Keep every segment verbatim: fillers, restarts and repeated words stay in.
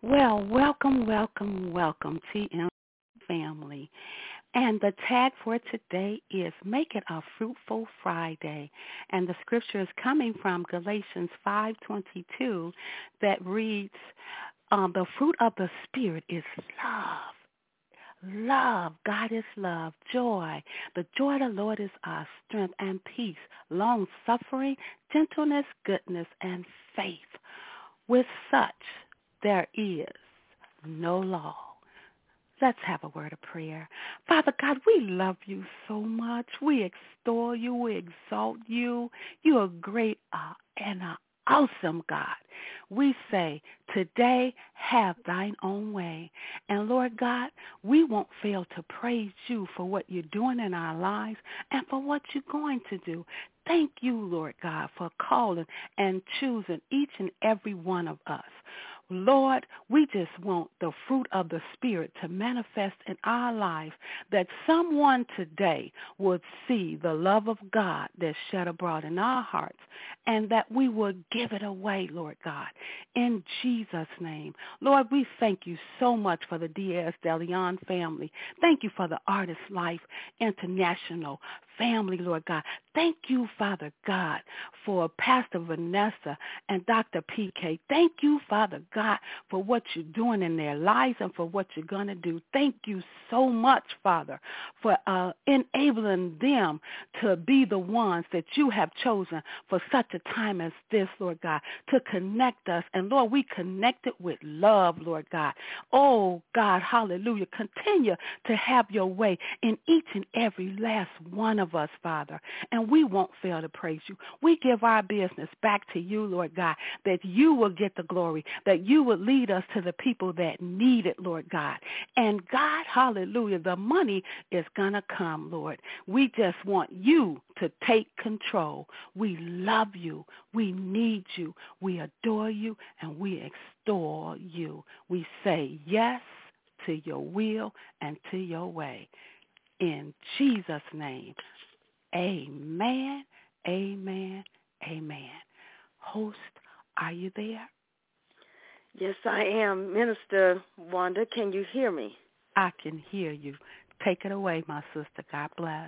Well, welcome, welcome, welcome, T M family. And the tag for today is Make It a Fruitful Friday. And the scripture is coming from Galatians five twenty-two that reads, um, the fruit of the Spirit is love. Love, God is love, joy. The joy of the Lord is our strength and peace, long-suffering, gentleness, goodness, and faith. With such, there is no law. Let's have a word of prayer. Father God, we love you so much. We extol you. We exalt you. You are great uh, and uh, awesome, God. We say, today, have thine own way. And Lord God, we won't fail to praise you for what you're doing in our lives and for what you're going to do. Thank you, Lord God, for calling and choosing each and every one of us. Lord, we just want the fruit of the Spirit to manifest in our life, that someone today would see the love of God that's shed abroad in our hearts, and that we would give it away, Lord God, in Jesus' name. Lord, we thank you so much for the Diaz de Leon family. Thank you for the Artist Life International family, Lord God. Thank you, Father God, for Pastor Vanessa and Doctor P K. Thank you, Father God, for what you're doing in their lives and for what you're going to do. Thank you so much, Father, for uh, enabling them to be the ones that you have chosen for such a time as this, Lord God, to connect us. And, Lord, we connect it with love, Lord God. Oh, God, hallelujah. Continue to have your way in each and every last one of us, Father. And we won't fail to praise you. We give our business back to you, Lord God, that you will get the glory, that you will lead us to the people that need it, Lord God. And God, hallelujah, the money is going to come, Lord. We just want you to take control. We love you. We need you. We adore you, and we extol you. We say yes to your will and to your way. In Jesus' name, amen, amen, amen. Host, are you there? Yes, I am. Minister Wanda, can you hear me? I can hear you. Take it away, my sister. God bless.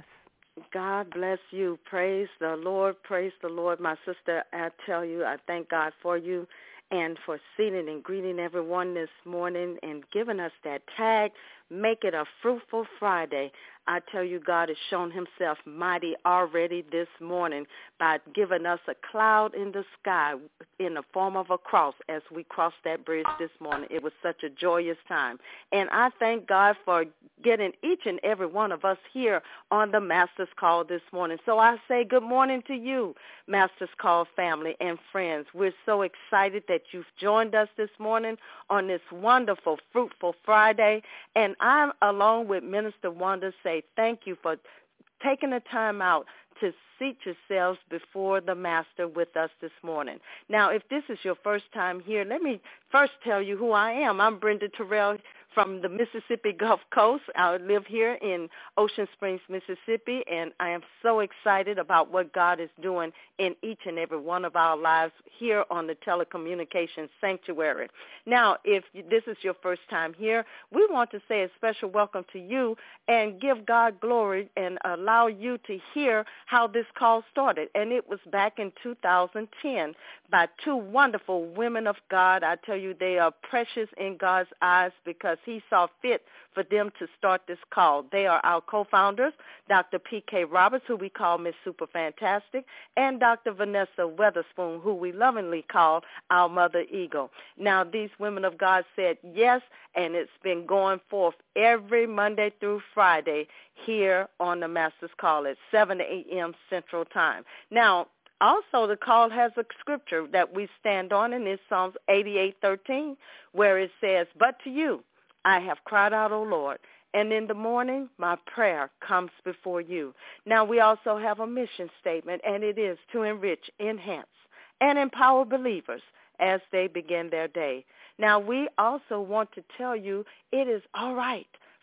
God bless you. Praise the Lord. Praise the Lord. My sister, I tell you, I thank God for you and for seeing and greeting everyone this morning and giving us that tag. Make it a fruitful Friday. I tell you, God has shown himself mighty already this morning by giving us a cloud in the sky in the form of a cross as we crossed that bridge this morning. It was such a joyous time. And I thank God for getting each and every one of us here on the Master's Call this morning. So I say good morning to you, Master's Call family and friends. We're so excited that you've joined us this morning on this wonderful, fruitful Friday. And I'm, along with Minister Wanda, say thank you for taking the time out to seat yourselves before the Master with us this morning. Now, if this is your first time here, let me first tell you who I am. I'm Brenda Terrell from the Mississippi Gulf Coast. I live here in Ocean Springs, Mississippi, and I am so excited about what God is doing in each and every one of our lives here on the Telecommunications Sanctuary. Now, if this is your first time here, we want to say a special welcome to you and give God glory and allow you to hear how this call started. And it was back in two thousand ten by two wonderful women of God. I tell you, they are precious in God's eyes because he saw fit for them to start this call. They are our co-founders, Doctor P K Roberts, who we call Miss Super Fantastic, and Doctor Vanessa Weatherspoon, who we lovingly call our Mother Eagle. Now, these women of God said yes, and it's been going forth every Monday through Friday here on the Master's Call at seven a.m. Central Time. Now, also, the call has a scripture that we stand on, and it's Psalms eighty-eight thirteen, where it says, "But to you I have cried out, O Lord, and in the morning my prayer comes before you." Now, we also have a mission statement, and it is to enrich, enhance, and empower believers as they begin their day. Now, we also want to tell you it is all right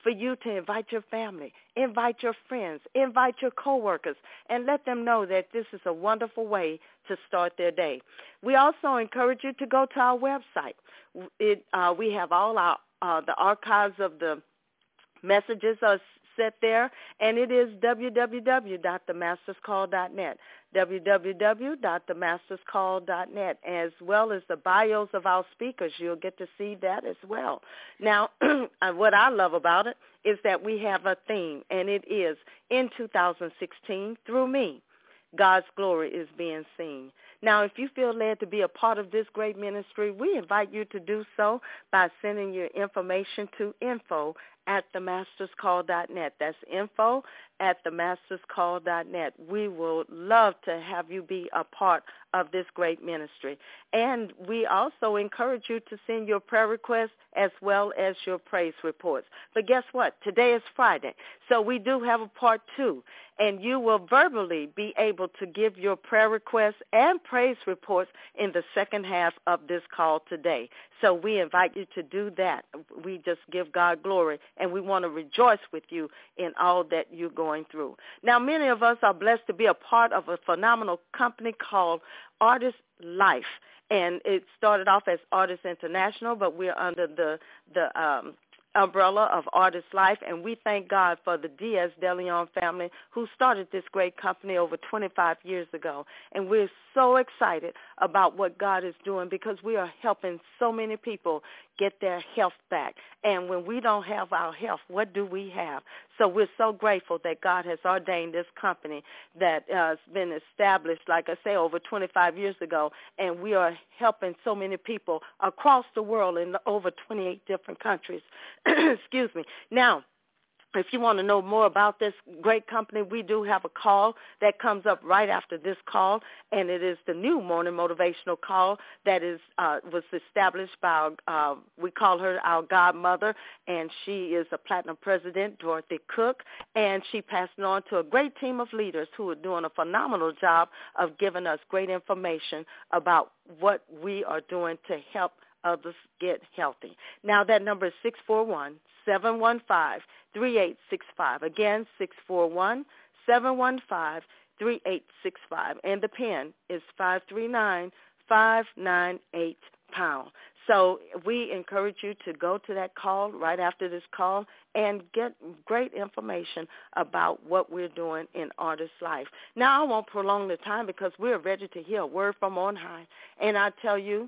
for you to invite your family, invite your friends, invite your coworkers, and let them know that this is a wonderful way to start their day. We also encourage you to go to our website. It, uh, we have all our uh, the archives of the messages are set there, and it is w w w dot the masters call dot net, w w w dot the masters call dot net, as well as the bios of our speakers. You'll get to see that as well. Now, what I love about it is that we have a theme, and it is, in two thousand sixteen, through me, God's glory is being seen. Now, if you feel led to be a part of this great ministry, we invite you to do so by sending your information to info at the masters call dot net. That's info at the masters call dot net. We will love to have you be a part of this great ministry. And we also encourage you to send your prayer requests as well as your praise reports. But guess what? Today is Friday, so we do have a part two, and you will verbally be able to give your prayer requests and praise reports in the second half of this call today. So we invite you to do that. We just give God glory, and we want to rejoice with you in all that you're going through. Now, many of us are blessed to be a part of a phenomenal company called Artist Life, and it started off as Artist International, but we're under the the um, umbrella of Artist Life, and we thank God for the Diaz de Leon family who started this great company over twenty-five years ago. And we're so excited about what God is doing because we are helping so many people get their health back. And when we don't have our health, what do we have? So we're so grateful that God has ordained this company that uh, has been established, like I say, over twenty-five years ago, and we are helping so many people across the world in over twenty-eight different countries. Excuse me. Now, if you want to know more about this great company, we do have a call that comes up right after this call, and it is the new morning motivational call that is uh, was established by, our, uh, we call her our godmother, and she is a platinum president, Dorothy Cook, and she passed it on to a great team of leaders who are doing a phenomenal job of giving us great information about what we are doing to help others get healthy. Now that number is six four one, seven one five, three eight six five. Again, six four one, seven one five, three eight six five. And the PIN is five three nine, five nine eight pound. So we encourage you to go to that call right after this call and get great information about what we're doing in Artist Life. Now, I won't prolong the time because we're ready to hear a word from on high. And I tell you,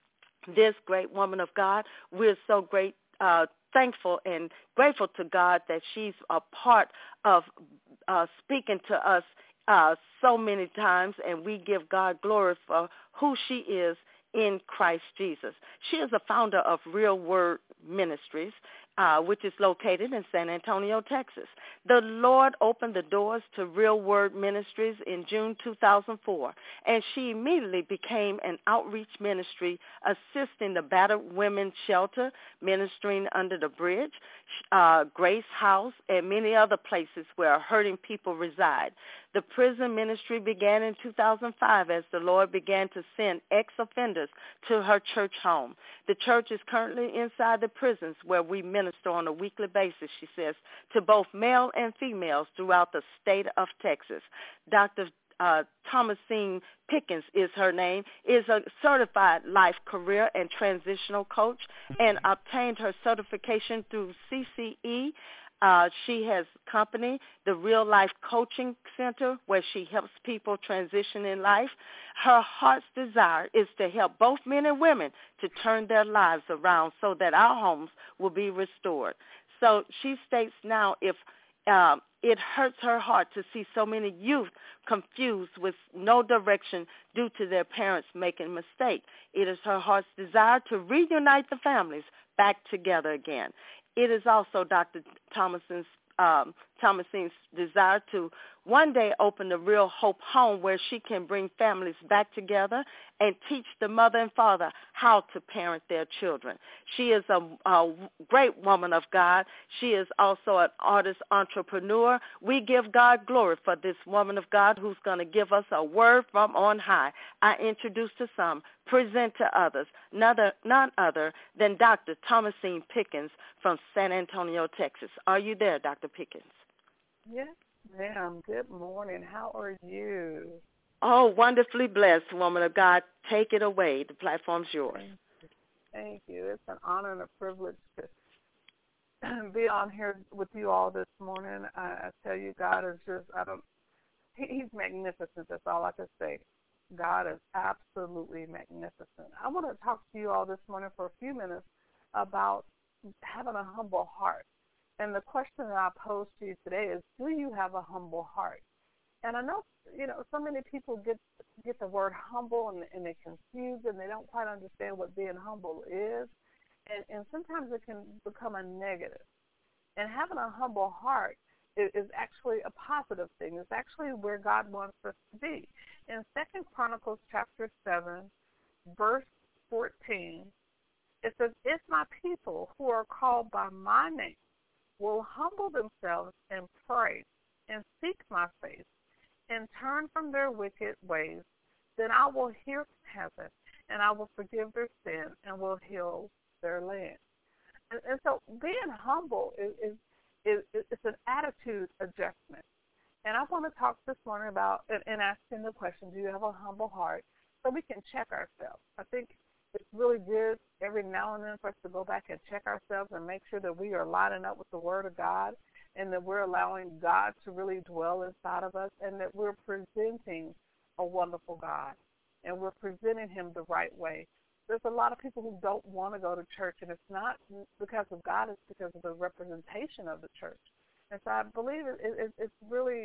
this great woman of God, we're so great, uh, thankful and grateful to God that she's a part of uh, speaking to us uh, so many times, and we give God glory for who she is in Christ Jesus. She is a founder of Real Word Ministries, uh, which is located in San Antonio, Texas. The Lord opened the doors to Real Word Ministries in June two thousand four, and she immediately became an outreach ministry assisting the battered women's shelter, ministering under the bridge, uh, Grace House, and many other places where hurting people reside. The prison ministry began in two thousand five as the Lord began to send ex-offenders to her church home. The church is currently inside the prisons where we minister on a weekly basis, she says, to both male and females throughout the state of Texas. Doctor Uh, Thomasine Pickens is her name, is a certified life, career, and transitional coach, and obtained her certification through C C E. Uh, she has a company, the Real Life Coaching Center, where she helps people transition in life. Her heart's desire is to help both men and women to turn their lives around so that our homes will be restored. So she states now if um, it hurts her heart to see so many youth confused with no direction due to their parents making mistakes. It is her heart's desire to reunite the families back together again. It is also Doctor Thomason's um, Thomasin's desire to one day open the Real Hope Home where she can bring families back together and teach the mother and father how to parent their children. She is a, a great woman of God. She is also an artist entrepreneur. We give God glory for this woman of God who's going to give us a word from on high. I introduce to some, present to others, none other, none other than Doctor Thomasine Pickens from San Antonio, Texas. Are you there, Doctor Pickens? Yes, ma'am. Good morning. How are you? Oh, wonderfully blessed, woman of God. Take it away. The platform's yours. Thank you. Thank you. It's an honor and a privilege to be on here with you all this morning. I, I tell you, God is just, I don't, he, he's magnificent. That's all I can say. God is absolutely magnificent. I want to talk to you all this morning for a few minutes about having a humble heart. And the question that I pose to you today is, do you have a humble heart? And I know, you know, so many people get get the word humble and, and they're confused and they don't quite understand what being humble is. And, and sometimes it can become a negative. And having a humble heart is, is actually a positive thing. It's actually where God wants us to be. In Second Chronicles chapter seven, verse fourteen, it says, if my people who are called by my name will humble themselves and pray and seek my face and turn from their wicked ways, then I will hear from heaven and I will forgive their sin and will heal their land. And, and so being humble is, is, is, is it's an attitude adjustment. And I want to talk this morning about and, and asking the question, do you have a humble heart? So we can check ourselves. I think it's really good every now and then for us to go back and check ourselves and make sure that we are lining up with the Word of God and that we're allowing God to really dwell inside of us and that we're presenting a wonderful God and we're presenting him the right way. There's a lot of people who don't want to go to church, and it's not because of God, it's because of the representation of the church. And so I believe it, it, it's really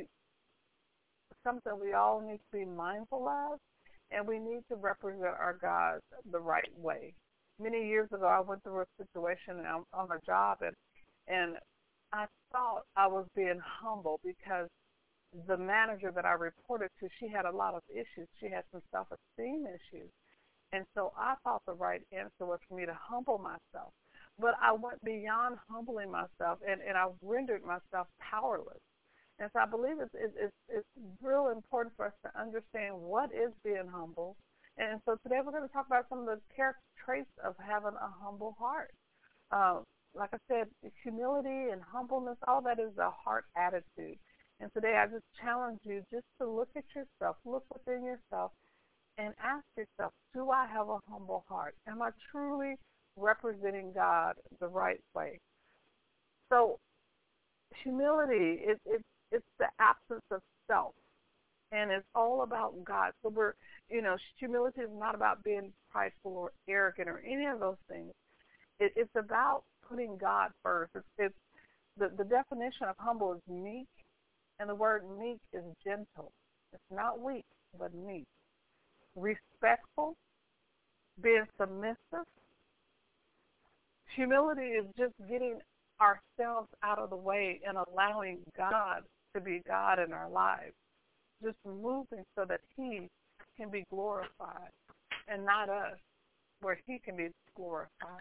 something we all need to be mindful of, and we need to represent our God the right way. Many years ago, I went through a situation on a job, and, and I thought I was being humble because the manager that I reported to, she had a lot of issues. She had some self-esteem issues. And so I thought the right answer was for me to humble myself. But I went beyond humbling myself, and, and I rendered myself powerless. And so I believe it's, it's, it's real important for us to understand what is being humble. And so today we're going to talk about some of the character traits of having a humble heart. Uh, like I said, humility and humbleness, all that is a heart attitude. And today I just challenge you just to look at yourself, look within yourself, and ask yourself, do I have a humble heart? Am I truly representing God the right way? So humility, it, it, it's the absence of self, and it's all about God. So we're, you know, humility is not about being prideful or arrogant or any of those things. It, it's about putting God first. It's, it's the, the definition of humble is meek, and the word meek is gentle. It's not weak, but meek. Respectful, being submissive. Humility is just getting ourselves out of the way and allowing God to be God in our lives. Just moving so that he can be glorified and not us, where he can be glorified.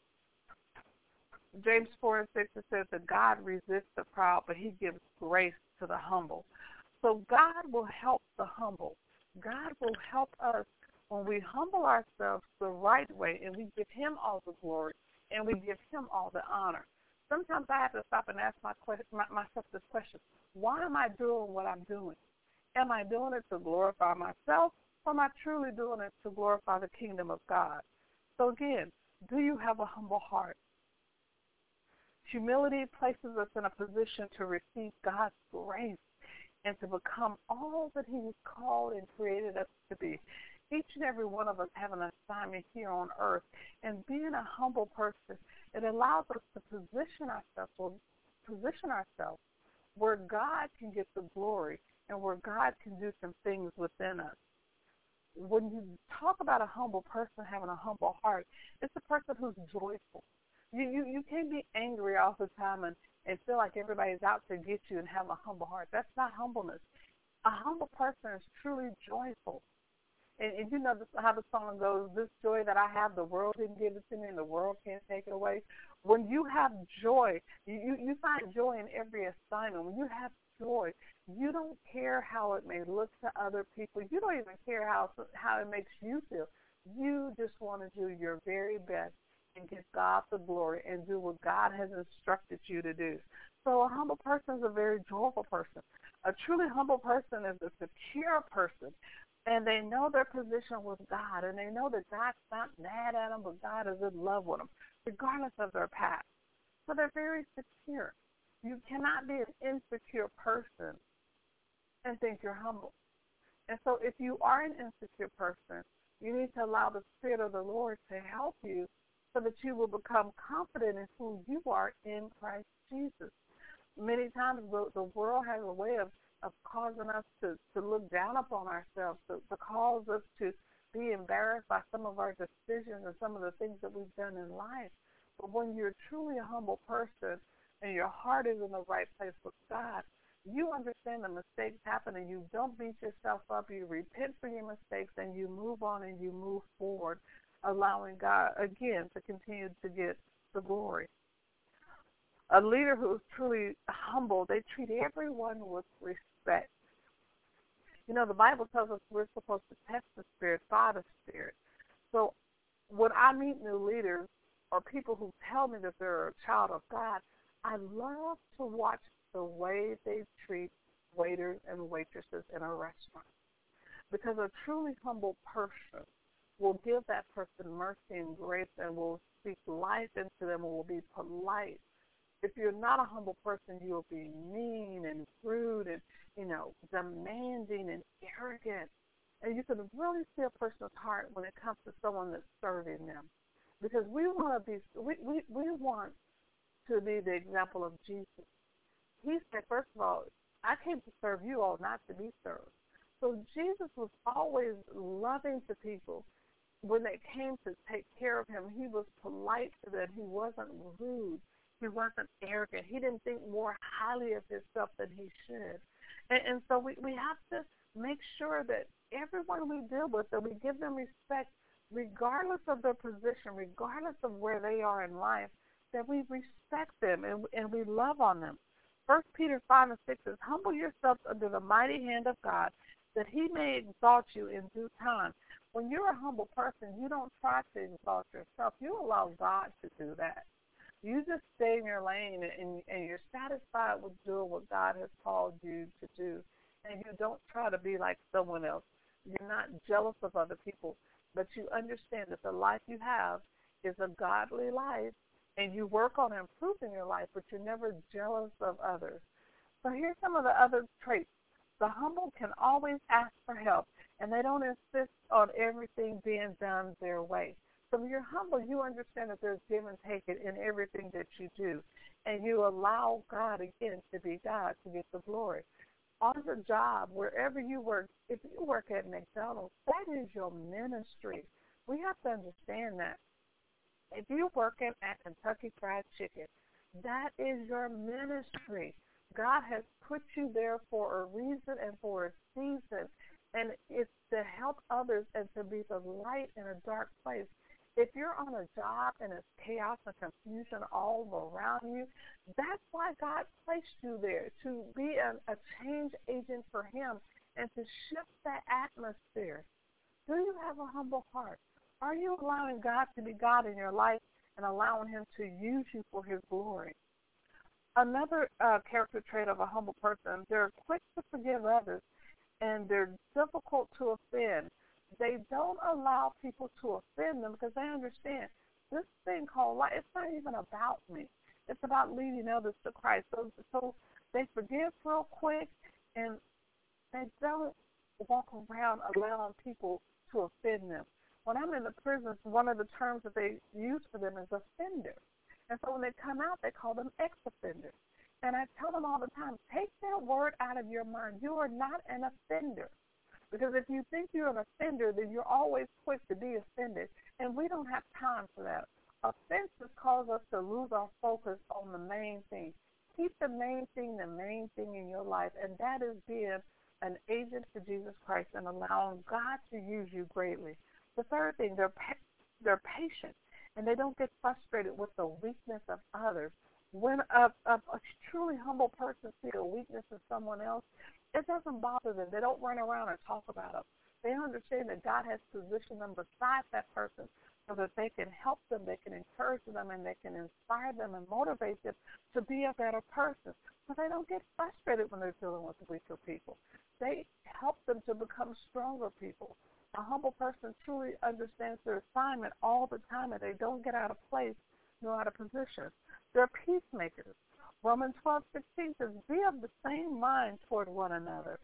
James four and six, it says that God resists the proud, but he gives grace to the humble. So God will help the humble. God will help us when we humble ourselves the right way and we give him all the glory and we give him all the honor. Sometimes I have to stop and ask my, my, myself this question: why am I doing what I'm doing? Am I doing it to glorify myself, or am I truly doing it to glorify the kingdom of God? So again, do you have a humble heart? Humility places us in a position to receive God's grace and to become all that he has called and created us to be. Each and every one of us have an assignment here on earth, and being a humble person, it allows us to position ourselves, or position ourselves where God can get the glory and where God can do some things within us. When you talk about a humble person having a humble heart, it's a person who's joyful. You, you, you can't be angry all the time and, and feel like everybody's out to get you and have a humble heart. That's not humbleness. A humble person is truly joyful. And, and you know this, how the song goes, this joy that I have, the world didn't give it to me and the world can't take it away. When you have joy, you, you, you find joy in every assignment. When you have joy, you don't care how it may look to other people. You don't even care how, how it makes you feel. You just want to do your very best and give God the glory and do what God has instructed you to do. So a humble person is a very joyful person. A truly humble person is a secure person, and they know their position with God, and they know that God's not mad at them, but God is in love with them, regardless of their past. So they're very secure. You cannot be an insecure person and think you're humble. And so if you are an insecure person, you need to allow the Spirit of the Lord to help you so that you will become confident in who you are in Christ Jesus. Many times the, the world has a way of, of causing us to, to look down upon ourselves, to, to cause us to be embarrassed by some of our decisions and some of the things that we've done in life. But when you're truly a humble person and your heart is in the right place with God, you understand the mistakes happen and you don't beat yourself up. You repent for your mistakes and you move on and you move forward, allowing God, again, to continue to get the glory. A leader who is truly humble, they treat everyone with respect. You know, the Bible tells us we're supposed to test the Spirit by the Spirit. So when I meet new leaders or people who tell me that they're a child of God, I love to watch the way they treat waiters and waitresses in a restaurant. Because a truly humble person will give that person mercy and grace and will speak life into them and will be polite. If you're not a humble person, you'll be mean and rude and, you know, demanding and arrogant. And you can really see a person's heart when it comes to someone that's serving them. Because we want to be, we, we, we want to be the example of Jesus. He said, first of all, I came to serve you all, not to be served. So Jesus was always loving to people. When they came to take care of him, he was polite to them. He wasn't rude. He wasn't arrogant. He didn't think more highly of himself than he should. And, and so we, we have to make sure that everyone we deal with, that we give them respect regardless of their position, regardless of where they are in life, that we respect them and, and we love on them. First Peter five and six says, humble yourselves under the mighty hand of God, that he may exalt you in due time. When you're a humble person, you don't try to exalt yourself. You allow God to do that. You just stay in your lane and, and you're satisfied with doing what God has called you to do. And you don't try to be like someone else. You're not jealous of other people, but you understand that the life you have is a godly life, and you work on improving your life, but you're never jealous of others. So here's some of the other traits. The humble can always ask for help, and they don't insist on everything being done their way. So when you're humble, you understand that there's give and take in everything that you do, and you allow God, again, to be God, to get the glory. On the job, wherever you work, if you work at McDonald's, that is your ministry. We have to understand that. If you're working at Kentucky Fried Chicken, that is your ministry. God has put you there for a reason and for a season, and it's to help others and to be the light in a dark place. If you're on a job and it's chaos and confusion all around you, that's why God placed you there, to be a, a change agent for him and to shift that atmosphere. Do you have a humble heart? Are you allowing God to be God in your life and allowing him to use you for his glory? Another uh, character trait of a humble person, they're quick to forgive others, and they're difficult to offend. They don't allow people to offend them because they understand this thing called life, it's not even about me. It's about leading others to Christ. So, so they forgive real quick, and they don't walk around allowing people to offend them. When I'm in the prisons, one of the terms that they use for them is offender. And so when they come out, they call them ex-offenders. And I tell them all the time, take that word out of your mind. You are not an offender. Because if you think you're an offender, then you're always quick to be offended. And we don't have time for that. offenses cause us to lose our focus on the main thing. Keep the main thing the main thing in your life, and that is being an agent for Jesus Christ and allowing God to use you greatly. The third thing, they're pa- they're patient, and they don't get frustrated with the weakness of others. When a, a, a truly humble person sees a weakness in someone else, it doesn't bother them. They don't run around and talk about them. They understand that God has positioned them beside that person so that they can help them, they can encourage them, and they can inspire them and motivate them to be a better person. So they don't get frustrated when they're dealing with weaker people. They help them to become stronger people. A humble person truly understands their assignment all the time, and they don't get out of place nor out of position. They're peacemakers. Romans twelve sixteen says, be of the same mind toward one another.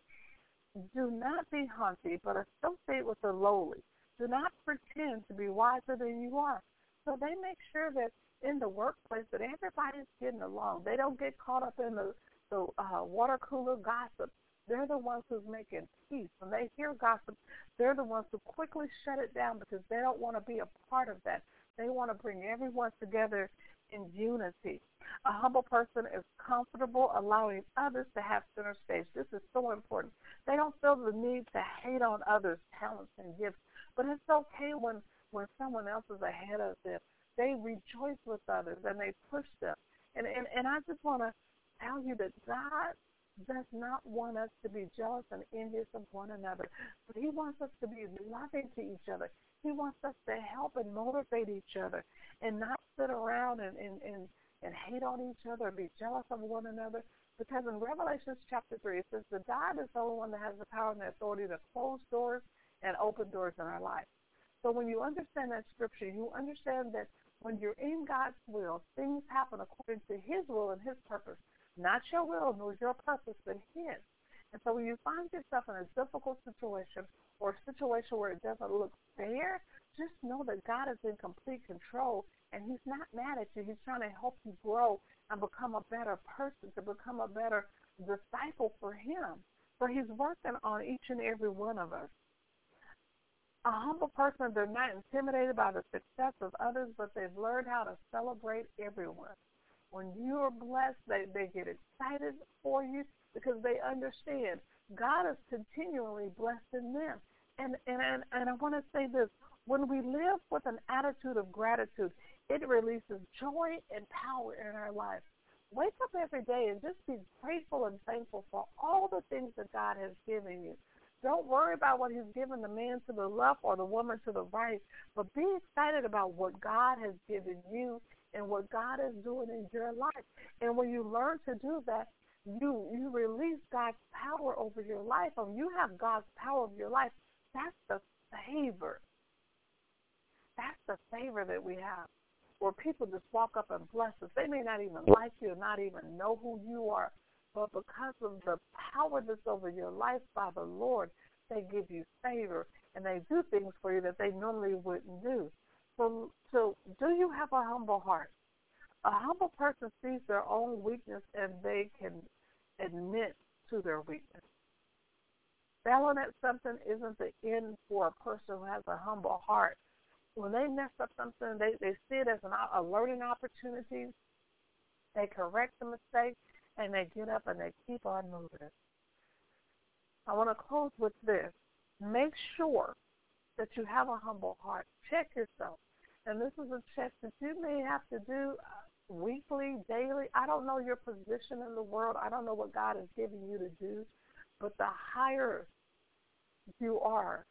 Do not be haughty, but associate with the lowly. Do not pretend to be wiser than you are. So they make sure that in the workplace that everybody's getting along. They don't get caught up in the, the uh, water cooler gossip. They're the ones who's making peace. When they hear gossip, they're the ones who quickly shut it down because they don't want to be a part of that. They want to bring everyone together in unity. A humble person is comfortable allowing others to have center stage. This is so important. They don't feel the need to hate on others' talents and gifts, but it's okay when, when someone else is ahead of them. They rejoice with others and they push them. And, and, and I just want to tell you that God does not want us to be jealous and envious of one another, but he wants us to be loving to each other. He wants us to help and motivate each other and not sit around and, and, and, and hate on each other and be jealous of one another. Because in Revelation chapter three, it says that God is the only one that has the power and the authority to close doors and open doors in our life. So when you understand that scripture, you understand that when you're in God's will, things happen according to his will and his purpose. Not your will, nor your purpose, but his. And so when you find yourself in a difficult situation or a situation where it doesn't look fair, just know that God is in complete control, and he's not mad at you. He's trying to help you grow and become a better person, to become a better disciple for him. So he's working on each and every one of us. A humble person, they're not intimidated by the success of others, but they've learned how to celebrate everyone. When you are blessed, they, they get excited for you because they understand God is continually blessing them. And, and, and, and I want to say this. When we live with an attitude of gratitude, it releases joy and power in our life. Wake up every day and just be grateful and thankful for all the things that God has given you. Don't worry about what he's given the man to the left or the woman to the right, but be excited about what God has given you and what God is doing in your life. And when you learn to do that, you you release God's power over your life. And you have God's power over your life. That's the favor. That's the favor that we have, where people just walk up and bless us. They may not even like you or not even know who you are, but because of the power that's over your life by the Lord, they give you favor, and they do things for you that they normally wouldn't do. So, so do you have a humble heart? A humble person sees their own weakness, and they can admit to their weakness. Failing at something isn't the end for a person who has a humble heart. When they mess up something, they, they see it as an, a learning opportunity. They correct the mistake, and they get up and they keep on moving. I want to close with this. Make sure that you have a humble heart. Check yourself. And this is a check that you may have to do uh, weekly, daily. I don't know your position in the world. I don't know what God is giving you to do. But the higher you are,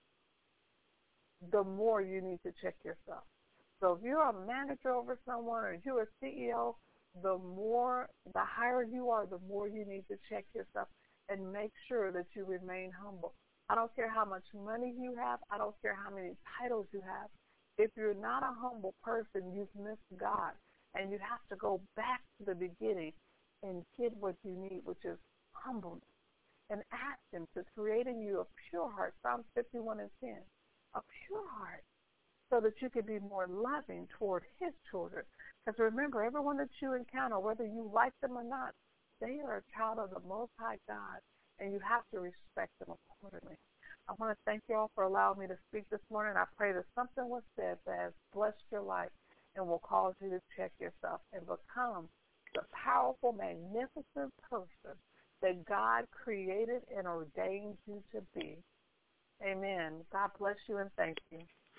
the more you need to check yourself. So if you're a manager over someone or you're a C E O, the more, the higher you are, the more you need to check yourself and make sure that you remain humble. I don't care how much money you have. I don't care how many titles you have. If you're not a humble person, you've missed God. And you have to go back to the beginning and get what you need, which is humbleness. And ask him to create in you a pure heart, Psalm fifty-one and ten, a pure heart, so that you can be more loving toward his children. Because remember, everyone that you encounter, whether you like them or not, they are a child of the Most High God, and you have to respect them accordingly. I want to thank you all for allowing me to speak this morning. I pray that something was said that has blessed your life and will cause you to check yourself and become the powerful, magnificent person that God created and ordained you to be. Amen. God bless you and thank you.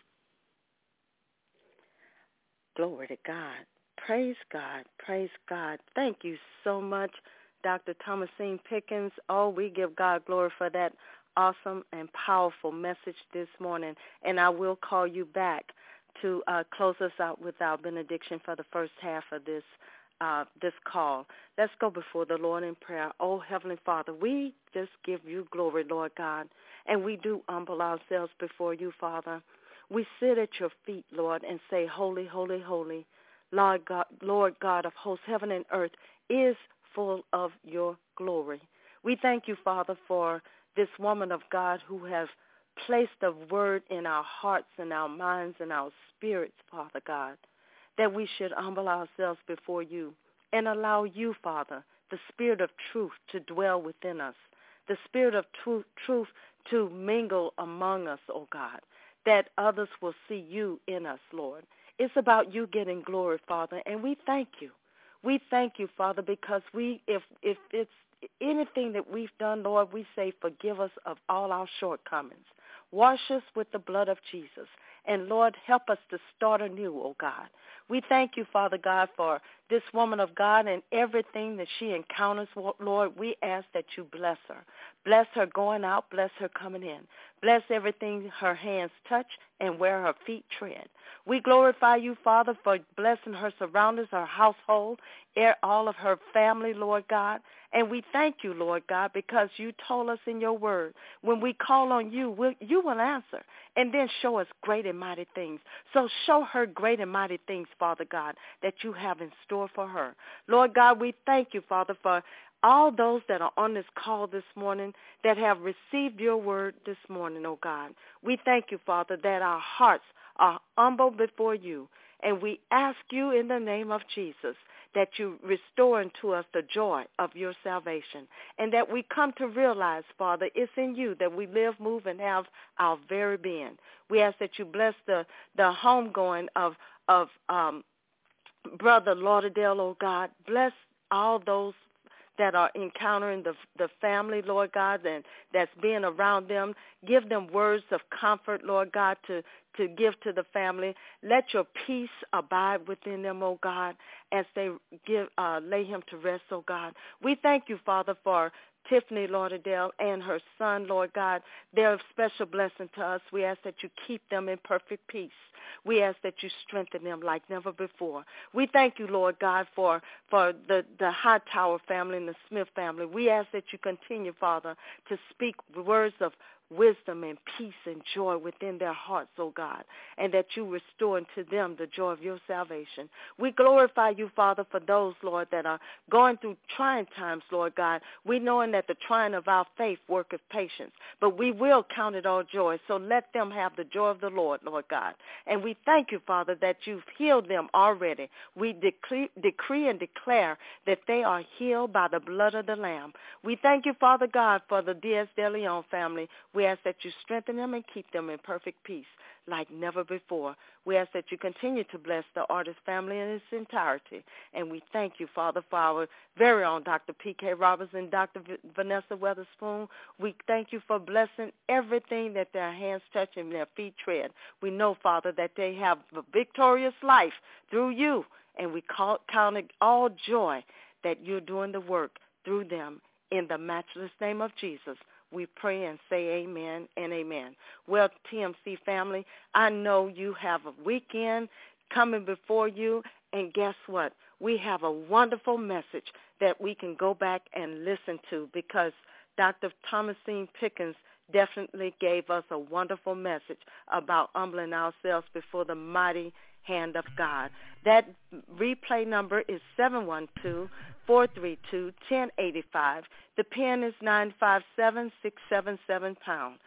Glory to God. Praise God. Praise God. Thank you so much, Doctor Thomasine Pickens. Oh, we give God glory for that awesome and powerful message this morning. And I will call you back to uh, close us out with our benediction for the first half of this uh, this call. Let's go before the Lord in prayer. Oh, Heavenly Father, we just give you glory, Lord God, and we do humble ourselves before you, Father. We sit at your feet, Lord, and say, holy, holy, holy. Lord God, Lord God of hosts, heaven and earth is full of your glory. We thank you, Father, for this woman of God who has placed a word in our hearts and our minds and our spirits, Father God, that we should humble ourselves before you and allow you, Father, the spirit of truth to dwell within us, the spirit of truth, truth to mingle among us, oh God, that others will see you in us, Lord. It's about you getting glory, Father, and we thank you. We thank you, Father, because we, if if it's anything that we've done, Lord, we say forgive us of all our shortcomings. Wash us with the blood of Jesus. And, Lord, help us to start anew, oh God. We thank you, Father God, for this woman of God and everything that she encounters, Lord. We ask that you bless her. Bless her going out. Bless her coming in. Bless everything her hands touch and where her feet tread. We glorify you, Father, for blessing her surroundings, her household, all of her family, Lord God. And we thank you, Lord God, because you told us in your word, when we call on you, we'll, you will answer and then show us great and mighty things. So show her great and mighty things, Father God, that you have in store for her. Lord God, we thank you, Father, for all those that are on this call this morning that have received your word this morning, oh God. We thank you, Father, that our hearts are humble before you. And we ask you in the name of Jesus that you restore unto us the joy of your salvation, and that we come to realize, Father, it's in you that we live, move, and have our very being. We ask that you bless the, the homegoing of, of um, Brother Lauderdale, oh God. Bless all those that are encountering the the family, Lord God, and that's being around them. Give them words of comfort, Lord God, to, to give to the family. Let your peace abide within them, oh God, as they give uh, lay him to rest, oh God. We thank you, Father, for Tiffany Lauderdale and her son, Lord God. They're a special blessing to us. We ask that you keep them in perfect peace. We ask that you strengthen them like never before. We thank you, Lord God, for, for the, the Hightower family and the Smith family. We ask that you continue, Father, to speak words of wisdom and peace and joy within their hearts, oh God, and that you restore unto them the joy of your salvation. We glorify you, Father, for those, Lord, that are going through trying times, Lord God. We knowing that the trying of our faith worketh patience, but we will count it all joy, so let them have the joy of the Lord, Lord God. And we thank you, Father, that you've healed them already. We decree, decree and declare that they are healed by the blood of the Lamb. We thank you, Father God, for the Diaz de Leon family. We ask that you strengthen them and keep them in perfect peace like never before. We ask that you continue to bless the artist family in its entirety. And we thank you, Father, for our very own Doctor P K Roberts and Doctor V- Vanessa Weatherspoon. We thank you for blessing everything that their hands touch and their feet tread. We know, Father, that they have a victorious life through you, and we call, count it all joy that you're doing the work through them. In the matchless name of Jesus, we pray and say amen and amen. Well, T M C family, I know you have a weekend coming before you, and guess what? We have a wonderful message that we can go back and listen to, because Doctor Thomasine Pickens definitely gave us a wonderful message about humbling ourselves before the mighty hand of God. That replay number is seven one two, four three two, one zero eight five. The pin is nine five seven, six seven seven pound.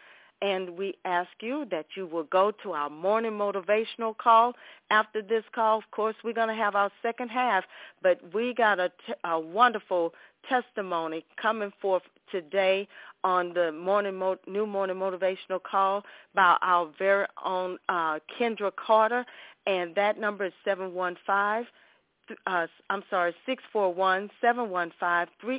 And we ask you that you will go to our morning motivational call. After this call, of course, we're going to have our second half, but we got a, t- a wonderful testimony coming forth today on the morning mo- new morning motivational call by our very own uh, Kendra Carter, and that number is seven one five, uh, I'm sorry, six four one, seven one five, three